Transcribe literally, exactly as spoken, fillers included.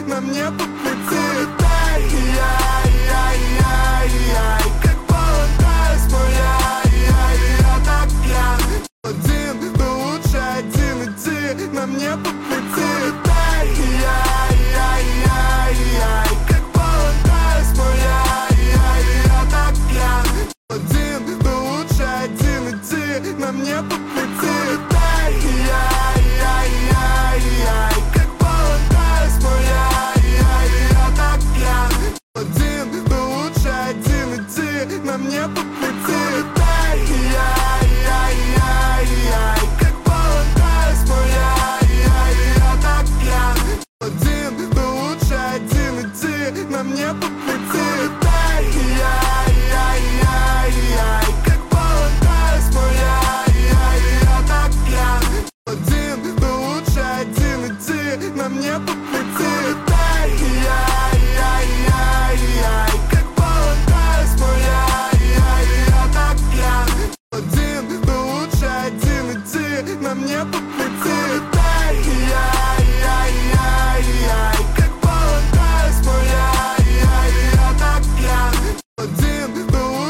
на мне по пути. Дай, яй, яй, яй, яй, как полетаешь моя, яй, я так пьян. Один, но лучше один идти, на мне по пути. Дай, яй, яй, яй, яй, как полетаешь моя, яй, я так пьян. Один, но лучше один идти, на мне по пути. Дай, яй, яй, яй, яй, как полетаешь моя, яй, я так пьян. Один, но лучше один идти, на мне по пути. Дай, яй, яй, яй, яй, как полетаешь моя, яй, я так пьян. Один, но лучше один идти, на мне по пути. Дай, яй, яй, яй, яй, как полетаешь моя, яй, я так пьян. Один, но лучше один идти, на мне по пути. Дай, яй, яй, яй, яй, как полетаешь моя, яй, я так пьян. Один, но лучше один идти, на мне по пути.